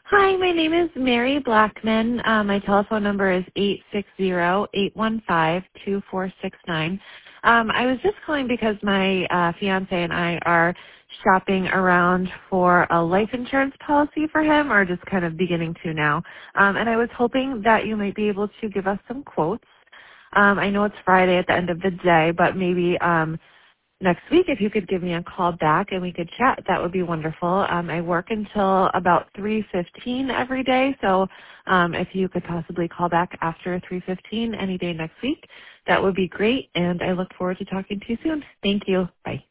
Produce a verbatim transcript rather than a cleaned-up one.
Hi, my name is Mary Blackman. Uh, my telephone number is eight six zero, eight one five, two four six nine. Um, I was just calling because my uh, fiance and I are shopping around for a life insurance policy for him, or just kind of beginning to now. Um, and I was hoping that you might be able to give us some quotes. Um, I know it's Friday at the end of the day, but maybe um, next week, if you could give me a call back and we could chat, that would be wonderful. Um, I work until about three fifteen every day, so um, if you could possibly call back after three fifteen any day next week, that would be great, and I look forward to talking to you soon. Thank you. Bye.